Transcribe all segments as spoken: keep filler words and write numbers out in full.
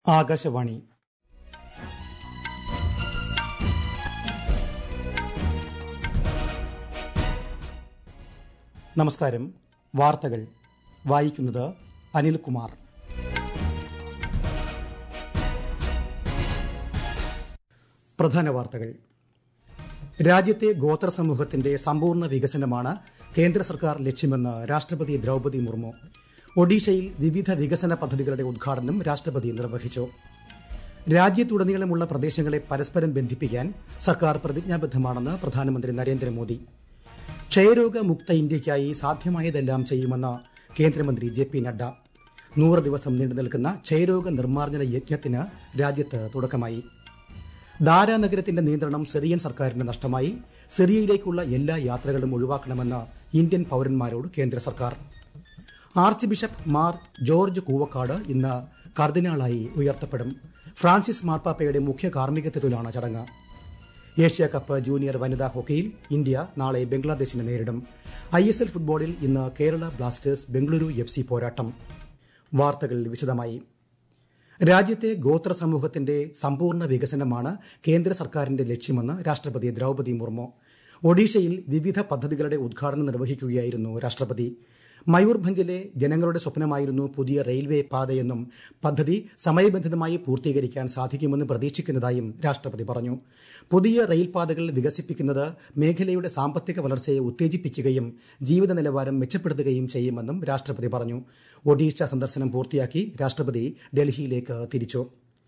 ആകാശവാണി. നമസ്കാരം. വാർത്തകൾ വായിക്കുന്നത് അനിൽകുമാർ. പ്രധാന വാർത്തകൾ. രാജ്യത്തെ ഗോത്ര സമൂഹത്തിന്റെ സമ്പൂർണ്ണ വികസനമാണ് കേന്ദ്ര സർക്കാർ ലക്ഷ്യമെന്ന് രാഷ്ട്രപതി ദ്രൌപദി മുർമു. ഒഡീഷയിൽ വിവിധ വികസന പദ്ധതികളുടെ ഉദ്ഘാടനം രാഷ്ട്രപതി നിർവഹിച്ചു. രാജ്യത്തുടനീളമുള്ള പ്രദേശങ്ങളെ പരസ്പരം ബന്ധിപ്പിക്കാൻ സർക്കാർ പ്രതിജ്ഞാബദ്ധമാണെന്ന് പ്രധാനമന്ത്രി നരേന്ദ്രമോദി. ക്ഷയരോഗ മുക്ത ഇന്ത്യയ്ക്കായി സാധ്യമായതെല്ലാം ചെയ്യുമെന്ന് കേന്ദ്രമന്ത്രി ജെ പി നഡ്ഡ. നൂറ് ദിവസം നീണ്ടുനിൽക്കുന്ന ക്ഷയരോഗ നിർമ്മാർജ്ജന യജ്ഞത്തിന് രാജ്യത്ത് തുടക്കമായി. ദാര നഗരത്തിന്റെ നിയന്ത്രണം സിറിയൻ സർക്കാരിന് നഷ്ടമായി. സിറിയയിലേക്കുള്ള എല്ലാ യാത്രകളും ഒഴിവാക്കണമെന്ന് ഇന്ത്യൻ പൌരന്മാരോട് കേന്ദ്ര സർക്കാർ. Archbishop Mar George Koovakad ഇന്ന് കർദിനാളായി ഉയർത്തപ്പെടും. ഫ്രാൻസിസ് മാർപ്പാപ്പയുടെ മുഖ്യ കാർമ്മികത്വത്തിലാണ് ചടങ്ങ്. ഏഷ്യ കപ്പ് ജൂനിയർ വനിതാ ഹോക്കിയിൽ ഇന്ത്യ നാളെ ബംഗ്ലാദേശിനെ നേരിടും. ഐ എസ് എൽ ഫുട്ബോളിൽ ഇന്ന് Kerala Blasters Bengaluru F C പോരാട്ടം. വാർത്തകൾ വിശദമായി. രാജ്യത്തെ ഗോത്ര സമൂഹത്തിന്റെ സമ്പൂർണ്ണ വികസനമാണ് കേന്ദ്ര സർക്കാരിന്റെ ലക്ഷ്യമെന്ന് രാഷ്ട്രപതി ദ്രൌപദി മുർമു. ഒഡീഷയിൽ വിവിധ പദ്ധതികളുടെ ഉദ്ഘാടനം നിർവഹിക്കുകയായിരുന്നു രാഷ്ട്രപതി. മയൂർഭഞ്ചിലെ ജനങ്ങളുടെ സ്വപ്നമായിരുന്നു പുതിയ റെയിൽവേ പാതയെന്നും പദ്ധതി സമയബന്ധിതമായി പൂർത്തീകരിക്കാൻ സാധിക്കുമെന്ന് പ്രതീക്ഷിക്കുന്നതായും രാഷ്ട്രപതി പറഞ്ഞു. പുതിയ റെയിൽപാതകൾ വികസിപ്പിക്കുന്നത് മേഖലയുടെ സാമ്പത്തിക വളർച്ചയെ ഉത്തേജിപ്പിക്കുകയും ജീവിത നിലവാരം മെച്ചപ്പെടുത്തുകയും ചെയ്യുമെന്നും രാഷ്ട്രപതി പറഞ്ഞു. ഒഡീഷ സന്ദർശനം പൂർത്തിയാക്കി രാഷ്ട്രപതി ഡൽഹിയിലേക്ക് തിരിച്ചു.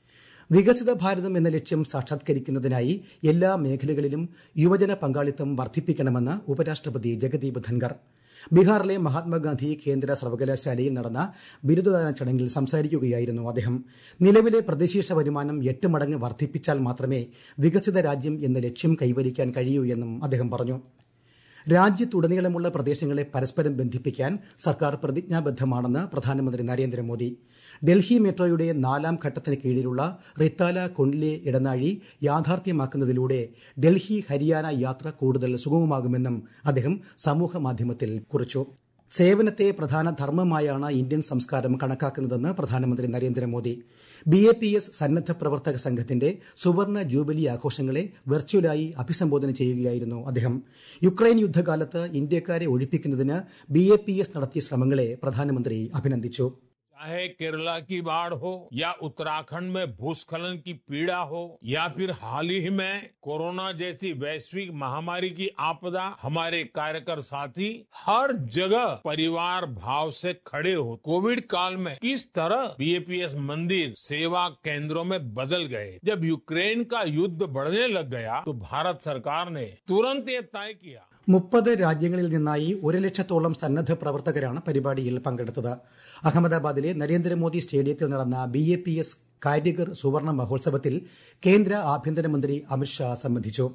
വികസിത ഭാരതം എന്ന ലക്ഷ്യം സാക്ഷാത്കരിക്കുന്നതിനായി എല്ലാ മേഖലകളിലും യുവജന പങ്കാളിത്തം വർദ്ധിപ്പിക്കണമെന്ന് ഉപരാഷ്ട്രപതി ജഗദീപ് ധൻഖർ. ബീഹാറിലെ മഹാത്മാഗാന്ധി കേന്ദ്ര സർവകലാശാലയിൽ നടന്ന ബിരുദദാന ചടങ്ങിൽ സംസാരിക്കുകയായിരുന്നു അദ്ദേഹം. നിലവിലെ പ്രതിശീർഷ വരുമാനം എട്ട് മടങ്ങ് വർദ്ധിപ്പിച്ചാൽ മാത്രമേ വികസിത രാജ്യം എന്ന ലക്ഷ്യം കൈവരിക്കാൻ കഴിയൂ എന്നും അദ്ദേഹം പറഞ്ഞു. രാജ്യത്തുടനീളമുള്ള പ്രദേശങ്ങളെ പരസ്പരം ബന്ധിപ്പിക്കാൻ സർക്കാർ പ്രതിജ്ഞാബദ്ധമാണെന്ന് പ്രധാനമന്ത്രി നരേന്ദ്രമോദി. ഡൽഹി മെട്രോയുടെ നാലാം ഘട്ടത്തിന് കീഴിലുള്ള റിത്താല കൊണ്ട്ലെ ഇടനാഴി യാഥാർത്ഥ്യമാക്കുന്നതിലൂടെ ഡൽഹി ഹരിയാന യാത്ര കൂടുതൽ സുഗമമാകുമെന്നും അദ്ദേഹം സമൂഹമാധ്യമത്തിൽ കുറിച്ചു. സേവനത്തെ പ്രധാന ധർമ്മമായാണ് ഇന്ത്യൻ സംസ്കാരം കണക്കാക്കുന്നതെന്ന് പ്രധാനമന്ത്രി Narendra Modi. B A P S സന്നദ്ധ പ്രവർത്തക സംഘത്തിന്റെ സുവർണ ജൂബിലി ആഘോഷങ്ങളെ വെർച്വലായി അഭിസംബോധന ചെയ്യുകയായിരുന്നു അദ്ദേഹം. യുക്രൈൻ യുദ്ധകാലത്ത് ഇന്ത്യക്കാരെ ഒഴിപ്പിക്കുന്നതിന് ബി എ പി എസ് നടത്തിയ ശ്രമങ്ങളെ പ്രധാനമന്ത്രി അഭിനന്ദിച്ചു. चाहे केरला की बाढ़ हो या उत्तराखंड में भूस्खलन की पीड़ा हो या फिर हाल ही में कोरोना जैसी वैश्विक महामारी की आपदा, हमारे कार्यकर साथी हर जगह परिवार भाव से खड़े हो. कोविड काल में किस तरह बी ए पी एस मंदिर सेवा केंद्रों में बदल गए. जब यूक्रेन का युद्ध बढ़ने लग गया तो भारत सरकार ने तुरंत ये तय किया. മുപ്പത് രാജ്യങ്ങളിൽ നിന്നായി ഒരു ലക്ഷത്തോളം സന്നദ്ധ പ്രവർത്തകരാണ് പരിപാടിയിൽ പങ്കെടുത്തത്. അഹമ്മദാബാദിലെ നരേന്ദ്രമോദി സ്റ്റേഡിയത്തിൽ നടന്ന B A P S Karigar Suvarna മഹോത്സവത്തിൽ കേന്ദ്ര ആഭ്യന്തരമന്ത്രി അമിത്ഷാ സംബന്ധിച്ചു.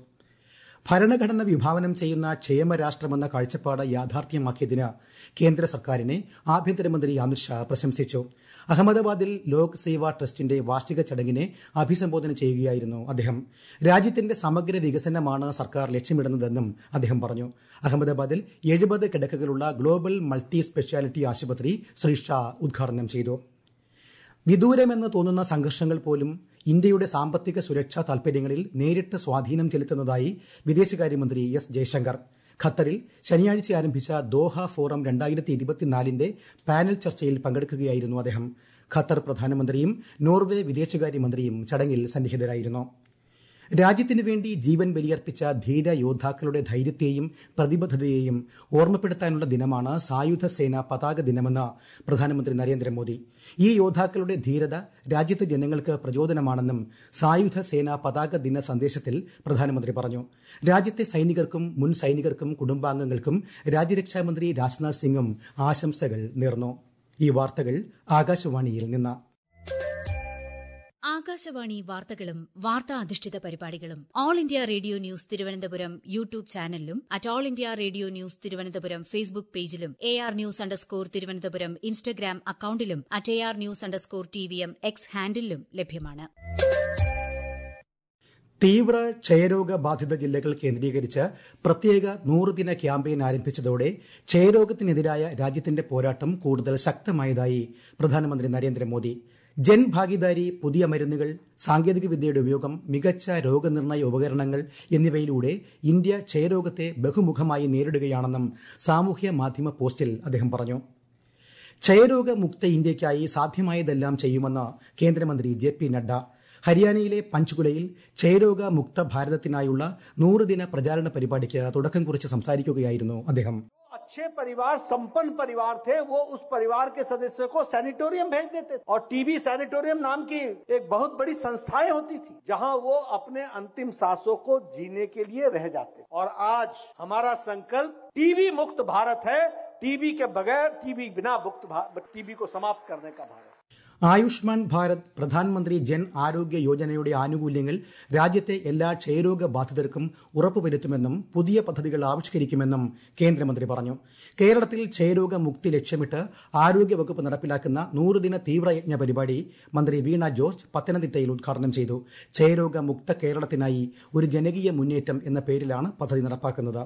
ഭരണഘടന വിഭാവനം ചെയ്യുന്ന ക്ഷേമരാഷ്ട്രമെന്ന കാഴ്ചപ്പാട് യാഥാർത്ഥ്യമാക്കിയതിന് കേന്ദ്ര സർക്കാരിനെ ആഭ്യന്തരമന്ത്രി അമിത്ഷാ പ്രശംസിച്ചു. അഹമ്മദാബാദിൽ ലോക് സേവാ ട്രസ്റ്റിന്റെ വാർഷിക ചടങ്ങിനെ അഭിസംബോധന ചെയ്യുകയായിരുന്നു അദ്ദേഹം. രാജ്യത്തിന്റെ സമഗ്ര വികസനമാണ് സർക്കാർ ലക്ഷ്യമിടുന്നതെന്നും അദ്ദേഹം പറഞ്ഞു. അഹമ്മദാബാദിൽ എഴുപത് കിടക്കകളുള്ള ഗ്ലോബൽ മൾട്ടി സ്പെഷ്യാലിറ്റി ആശുപത്രി ശ്രീ ഷാ ഉദ്ഘാടനം ചെയ്തു. വിദൂരമെന്ന് തോന്നുന്ന സംഘർഷങ്ങൾ പോലും ഇന്ത്യയുടെ സാമ്പത്തിക സുരക്ഷാ താൽപര്യങ്ങളിൽ നേരിട്ട് സ്വാധീനം ചെലുത്തുന്നതായി വിദേശകാര്യമന്ത്രി എസ് ജയശങ്കർ. ഖത്തറിൽ ശനിയാഴ്ച ആരംഭിച്ച ദോഹ ഫോറം രണ്ടായിരത്തി ഇരുപത്തിനാലിന്റെ പാനൽ ചർച്ചയിൽ പങ്കെടുക്കുകയായിരുന്നു അദ്ദേഹം. ഖത്തർ പ്രധാനമന്ത്രിയും നോർവേ വിദേശകാര്യമന്ത്രിയും ചടങ്ങിൽ സന്നിഹിതരായിരുന്നു. രാജ്യത്തിനു വേണ്ടി ജീവൻ ബലിയർപ്പിച്ച ധീര യോദ്ധാക്കളുടെ ധൈര്യത്തെയും പ്രതിബദ്ധതയെയും ഓർമ്മപ്പെടുത്താനുള്ള ദിനമാണ് സായുധ സേന പതാക ദിനമെന്ന് പ്രധാനമന്ത്രി നരേന്ദ്രമോദി. ഈ യോദ്ധാക്കളുടെ ധീരത രാജ്യത്തെ ജനങ്ങൾക്ക് പ്രചോദനമാണെന്നും സായുധ സേന പതാക ദിന സന്ദേശത്തിൽ പ്രധാനമന്ത്രി പറഞ്ഞു. രാജ്യത്തെ സൈനികർക്കും മുൻ സൈനികർക്കും കുടുംബാംഗങ്ങൾക്കും രാജ്യരക്ഷാമന്ത്രി രാജ്നാഥ് സിംഗും ആശംസകൾ നേർന്നു. ഈ വാർത്തകൾ ആകാശവാണിയിൽ നിന്ന്. ആകാശവാണി വാർത്തകളും വാർത്താ അധിഷ്ഠിത പരിപാടികളും All India Radio News Thiruvananthapuram YouTube ചാനലിലും at All India Radio News Thiruvananthapuram Facebook പേജിലും A R news underscore Thiruvananthapuram Instagram അക്കൌണ്ടിലും at A R news underscore T V M X ഹാൻഡിലും ലഭ്യമാണ്. തീവ്ര ക്ഷയരോഗ ബാധിത ജില്ലകൾ കേന്ദ്രീകരിച്ച് പ്രത്യേക നൂറുദിന ക്യാമ്പയിൻ ആരംഭിച്ചതോടെ ക്ഷയരോഗത്തിനെതിരായ രാജ്യത്തിന്റെ പോരാട്ടം കൂടുതൽ ശക്തമായതായി പ്രധാനമന്ത്രി നരേന്ദ്രമോദി. ജൻ ഭാഗീദാരി, പുതിയ മരുന്നുകൾ, സാങ്കേതികവിദ്യയുടെ ഉപയോഗം, മികച്ച രോഗനിർണയ ഉപകരണങ്ങൾ എന്നിവയിലൂടെ ഇന്ത്യ ക്ഷയരോഗത്തെ ബഹുമുഖമായി നേരിടുകയാണെന്നും സാമൂഹ്യ മാധ്യമ പോസ്റ്റിൽ അദ്ദേഹം പറഞ്ഞു. ക്ഷയരോഗമുക്ത ഇന്ത്യയ്ക്കായി സാധ്യമായതെല്ലാം ചെയ്യുമെന്ന് കേന്ദ്രമന്ത്രി ജെ പി നഡ്ഡ. ഹരിയാനയിലെ പഞ്ച്കുലയിൽ ക്ഷയരോഗ മുക്ത ഭാരതത്തിനായുള്ള നൂറുദിന പ്രചാരണ പരിപാടിക്ക് തുടക്കം കുറിച്ച് സംസാരിക്കുകയായിരുന്നു അദ്ദേഹം. अच्छे परिवार, संपन्न परिवार थे, वो उस परिवार के सदस्य को सैनिटोरियम भेज देते थे और टीबी सैनिटोरियम नाम की एक बहुत बड़ी संस्थाएं होती थी जहां वो अपने अंतिम सांसों को जीने के लिए रह जाते. और आज हमारा संकल्प टीबी मुक्त भारत है. टीबी के बगैर, टीबी बिना मुक्त टीबी को समाप्त करने का भारत. ആയുഷ്മാൻ ഭാരത്, പ്രധാനമന്ത്രി ജൻ ആരോഗ്യ യോജനയുടെ ആനുകൂല്യങ്ങൾ രാജ്യത്തെ എല്ലാ ക്ഷയരോഗ ബാധിതർക്കും ഉറപ്പുവരുത്തുമെന്നും പുതിയ പദ്ധതികൾ ആവിഷ്കരിക്കുമെന്നും കേന്ദ്രമന്ത്രി പറഞ്ഞു. കേരളത്തിൽ ക്ഷയരോഗ മുക്തി ലക്ഷ്യമിട്ട് ആരോഗ്യവകുപ്പ് നടപ്പിലാക്കുന്ന നൂറുദിന തീവ്രയജ്ഞ പരിപാടി മന്ത്രി വീണ ജോർജ് പത്തനംതിട്ടയിൽ ഉദ്ഘാടനം ചെയ്തു. ക്ഷയരോഗ മുക്ത കേരളത്തിനായി ഒരു ജനകീയ മുന്നേറ്റം എന്ന പേരിലാണ് പദ്ധതി നടപ്പാക്കുന്നത്.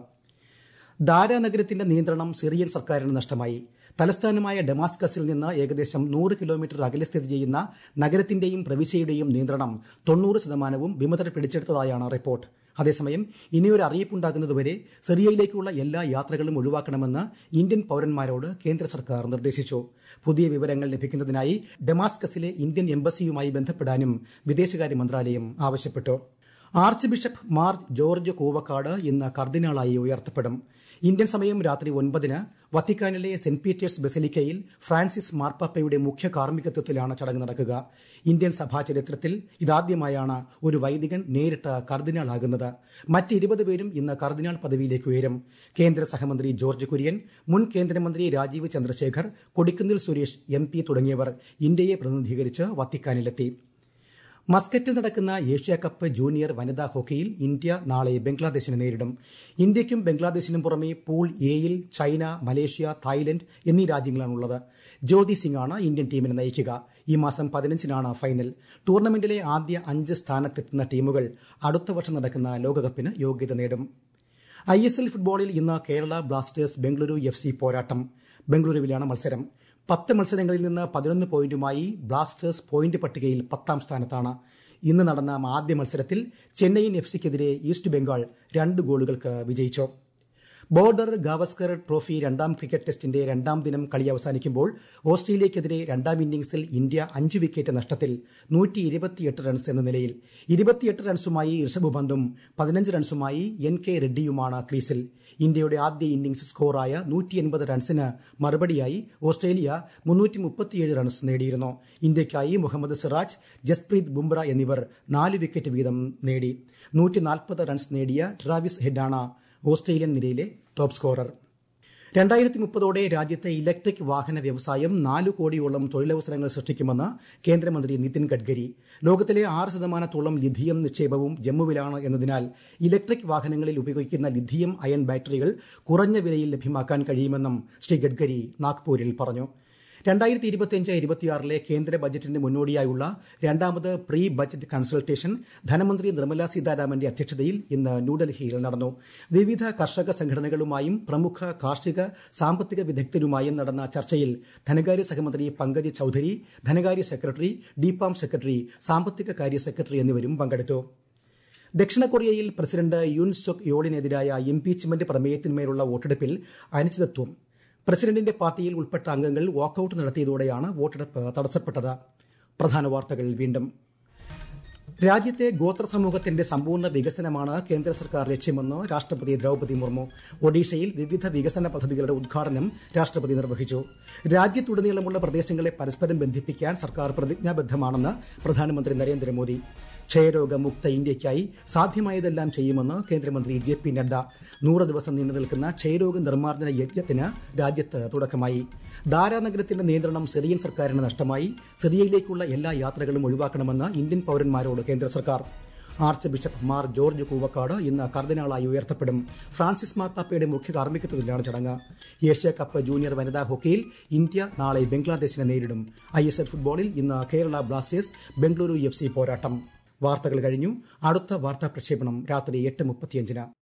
ദാര നഗരത്തിന്റെ നിയന്ത്രണം സിറിയൻ സർക്കാരിന് നഷ്ടമായി. തലസ്ഥാനമായ ഡമാസ്കസിൽ നിന്ന് ഏകദേശം നൂറ് കിലോമീറ്റർ അകലെ സ്ഥിതി ചെയ്യുന്ന നഗരത്തിന്റെയും പ്രവിശ്യയുടെയും നിയന്ത്രണം തൊണ്ണൂറ് ശതമാനവും വിമതർ പിടിച്ചെടുത്തതായാണ് റിപ്പോർട്ട്. അതേസമയം ഇനിയൊരു അറിയിപ്പുണ്ടാകുന്നതുവരെ സിറിയയിലേക്കുള്ള എല്ലാ യാത്രകളും ഒഴിവാക്കണമെന്ന് ഇന്ത്യൻ പൌരന്മാരോട് കേന്ദ്ര സർക്കാർ നിർദ്ദേശിച്ചു. പുതിയ വിവരങ്ങൾ ലഭിക്കുന്നതിനായി ഡമാസ്കസിലെ ഇന്ത്യൻ എംബസിയുമായി ബന്ധപ്പെടാനും വിദേശകാര്യ മന്ത്രാലയം ആവശ്യപ്പെട്ടു. Archbishop Mar George Koovakad ഇന്ന് കർദിനാളായി ഉയർത്തപ്പെടും. ഇന്ത്യൻ സമയം രാത്രി ഒൻപതിന് വത്തിക്കാനിലെ സെന്റ് പീറ്റേഴ്സ് ബസലിക്കയിൽ ഫ്രാൻസിസ് മാർപ്പാപ്പയുടെ മുഖ്യ കാർമ്മികത്വത്തിലാണ് ചടങ്ങ് നടക്കുക. ഇന്ത്യൻ സഭാ ചരിത്രത്തിൽ ഇതാദ്യമായാണ് ഒരു വൈദികൻ നേരിട്ട് കർദിനാളാകുന്നത്. മറ്റ് ഇരുപത് പേരും ഇന്ന് കർദിനാൾ പദവിയിലേക്ക് ഉയരും. കേന്ദ്ര സഹമന്ത്രി ജോർജ് കുര്യൻ, മുൻ കേന്ദ്രമന്ത്രി രാജീവ് ചന്ദ്രശേഖർ, കൊടിക്കുന്നിൽ സുരേഷ് എം പി തുടങ്ങിയവർ ഇന്ത്യയെ പ്രതിനിധീകരിച്ച് വത്തിക്കാനിലെത്തി. മസ്കറ്റിൽ നടക്കുന്ന ഏഷ്യാകപ്പ് ജൂനിയർ വനിതാ ഹോക്കിയിൽ ഇന്ത്യ നാളെ ബംഗ്ലാദേശിനെ നേരിടും. ഇന്ത്യയ്ക്കും ബംഗ്ലാദേശിനും പുറമെ പൂൾ എയിൽ ചൈന, മലേഷ്യ, തായ്ലൻഡ് എന്നീ രാജ്യങ്ങളാണുള്ളത്. ജ്യോതി സിംഗാണ് ഇന്ത്യൻ ടീമിനെ നയിക്കുക. ഈ മാസം പതിനഞ്ചിനാണ് ഫൈനൽ. ടൂർണമെന്റിലെ ആദ്യ അഞ്ച് സ്ഥാനത്തെത്തുന്ന ടീമുകൾ അടുത്ത വർഷം നടക്കുന്ന ലോകകപ്പിന് യോഗ്യത നേടും. ഐ എസ് എൽ ഫുട്ബോളിൽ ഇന്ന് Kerala Blasters Bengaluru F C പോരാട്ടം. ബംഗളൂരുവിലാണ് മത്സരം. പത്ത് മത്സരങ്ങളിൽ നിന്ന് പതിനൊന്ന് പോയിന്റുമായി ബ്ലാസ്റ്റേഴ്സ് പോയിന്റ് പട്ടികയിൽ പത്താം സ്ഥാനത്താണ്. ഇന്ന് നടന്ന ആദ്യ മത്സരത്തിൽ ചെന്നൈയിൻ എഫ് സിക്കെതിരെ ഈസ്റ്റ് ബംഗാൾ രണ്ട് ഗോളുകൾക്ക് വിജയിച്ചു. ബോർഡർ ഗാവസ്കർ ട്രോഫി രണ്ടാം ക്രിക്കറ്റ് ടെസ്റ്റിന്റെ രണ്ടാം ദിനം കളി അവസാനിക്കുമ്പോൾ ഓസ്ട്രേലിയക്കെതിരെ രണ്ടാം ഇന്നിംഗ്സിൽ ഇന്ത്യ അഞ്ച് വിക്കറ്റ് നഷ്ടത്തിൽ നൂറ്റി ഇരുപത്തിയെട്ട് റൺസ് എന്ന നിലയിൽ. ഇരുപത്തിയെട്ട് റൺസുമായി ഋഷഭ് പന്തും പതിനഞ്ച് റൺസുമായി എൻ കെ റെഡ്ഡിയുമാണ് ക്രീസിൽ. ഇന്ത്യയുടെ ആദ്യ ഇന്നിംഗ്സ് സ്കോറായ നൂറ്റി എൺപത് റൺസിന് മറുപടിയായി ഓസ്ട്രേലിയ മുന്നൂറ്റി മുപ്പത്തിയേഴ് റൺസ് നേടിയിരുന്നു. ഇന്ത്യയ്ക്കായി മുഹമ്മദ് സിറാജ്, ജസ്പ്രീത് ബുംറ എന്നിവർ നാല് വിക്കറ്റ് വീതം നേടി. നൂറ്റി നാൽപ്പത് റൺസ് നേടിയ ട്രാവിസ് ഹെഡാണ് ഓസ്ട്രേലിയൻ നിരയിലെ ടോപ്പ് സ്കോറർ. രണ്ടായിരത്തി മുപ്പതോടെ രാജ്യത്തെ ഇലക്ട്രിക് വാഹന വ്യവസായം നാലു കോടിയോളം തൊഴിലവസരങ്ങൾ സൃഷ്ടിക്കുമെന്ന് കേന്ദ്രമന്ത്രി നിതിൻ ഗഡ്കരി. ലോകത്തിലെ ആറ് ശതമാനത്തോളം ലിഥിയം നിക്ഷേപവും ജമ്മുവിലാണ് എന്നതിനാൽ ഇലക്ട്രിക് വാഹനങ്ങളിൽ ഉപയോഗിക്കുന്ന ലിഥിയം അയൺ ബാറ്ററികൾ കുറഞ്ഞ വിലയിൽ ലഭ്യമാക്കാൻ കഴിയുമെന്നും ശ്രീ ഗഡ്കരി നാഗ്പൂരിൽ പറഞ്ഞു. രണ്ടായിരത്തി ഇരുപത്തിയഞ്ച് ഇരുപത്തിയാറിലെ കേന്ദ്ര ബജറ്റിന് മുന്നോടിയായുള്ള രണ്ടാമത് പ്രീ ബജറ്റ് കൺസൾട്ടേഷൻ ധനമന്ത്രി നിർമ്മല സീതാരാമന്റെ അധ്യക്ഷതയിൽ ഇന്ന് ന്യൂഡൽഹിയിൽ നടന്നു. വിവിധ കർഷക സംഘടനകളുമായും പ്രമുഖ കാർഷിക സാമ്പത്തിക വിദഗ്ധരുമായും നടന്ന ചർച്ചയിൽ ധനകാര്യ സഹമന്ത്രി പങ്കജ് ചൌധരി, ധനകാര്യ സെക്രട്ടറി, ഡിപാം സെക്രട്ടറി, സാമ്പത്തിക കാര്യ സെക്രട്ടറി എന്നിവരും പങ്കെടുത്തു. ദക്ഷിണ കൊറിയയിൽ പ്രസിഡന്റ് യുൻ സൊക് യോളിനെതിരായ ഇംപീച്ച്മെന്റ് പ്രമേയത്തിന്മേലുള്ള വോട്ടെടുപ്പിൽ അനിശ്ചിതത്വം. പ്രസിഡന്റിന്റെ പാർട്ടിയിൽ ഉൾപ്പെട്ട അംഗങ്ങൾ വാക്കൌട്ട് നടത്തിയതോടെയാണ് വോട്ടെടുപ്പ് തടസ്സപ്പെട്ടത്. പ്രധാന വാർത്തകൾ വീണ്ടും. രാജ്യത്തെ ഗോത്ര സമൂഹത്തിന്റെ സമ്പൂർണ്ണ വികസനമാണ് കേന്ദ്ര സർക്കാർ ലക്ഷ്യമെന്ന് രാഷ്ട്രപതി ദ്രൌപദി മുർമു. ഒഡീഷയിൽ വിവിധ വികസന പദ്ധതികളുടെ ഉദ്ഘാടനം രാഷ്ട്രപതി നിർവഹിച്ചു. രാജ്യത്തുടനീളമുള്ള പ്രദേശങ്ങളെ പരസ്പരം ബന്ധിപ്പിക്കാൻ സർക്കാർ പ്രതിജ്ഞാബദ്ധമാണെന്ന് പ്രധാനമന്ത്രി നരേന്ദ്രമോദി. ക്ഷയരോഗമുക്ത ഇന്ത്യയ്ക്കായി സാധ്യമായതെല്ലാം ചെയ്യുമെന്ന് കേന്ദ്രമന്ത്രി ജെ പി നഡ്ഡ. നൂറ് ദിവസം നീണ്ടു നിൽക്കുന്ന ക്ഷയരോഗ നിർമ്മാർജ്ജന യജ്ഞത്തിന് രാജ്യത്ത് തുടക്കമായി. ദാര നഗരത്തിന്റെ നിയന്ത്രണം സിറിയൻ സർക്കാരിന് നഷ്ടമായി. സിറിയയിലേക്കുള്ള എല്ലാ യാത്രകളും ഒഴിവാക്കണമെന്ന് ഇന്ത്യൻ പൌരന്മാരോട് കേന്ദ്ര സർക്കാർ. Archbishop Mar George Koovakad ഇന്ന് കർദിനാളായി ഉയർത്തപ്പെടും. ഫ്രാൻസിസ് മാർപ്പാപ്പയുടെ മുഖ്യ കാർമ്മികത്വത്തിലാണ് ചടങ്ങ്. ഏഷ്യ കപ്പ് ജൂനിയർ വനിതാ ഹോക്കിയിൽ ഇന്ത്യ നാളെ ബംഗ്ലാദേശിനെ നേരിടും. ഐ എസ് എൽ ഫുട്ബോളിൽ ഇന്ന് Kerala Blasters Bengaluru F C പോരാട്ടം. വാർത്തകൾ കഴിഞ്ഞു. അടുത്ത വാർത്താ പ്രക്ഷേപണം രാത്രി എട്ട് മുപ്പത്തിയഞ്ചിന്.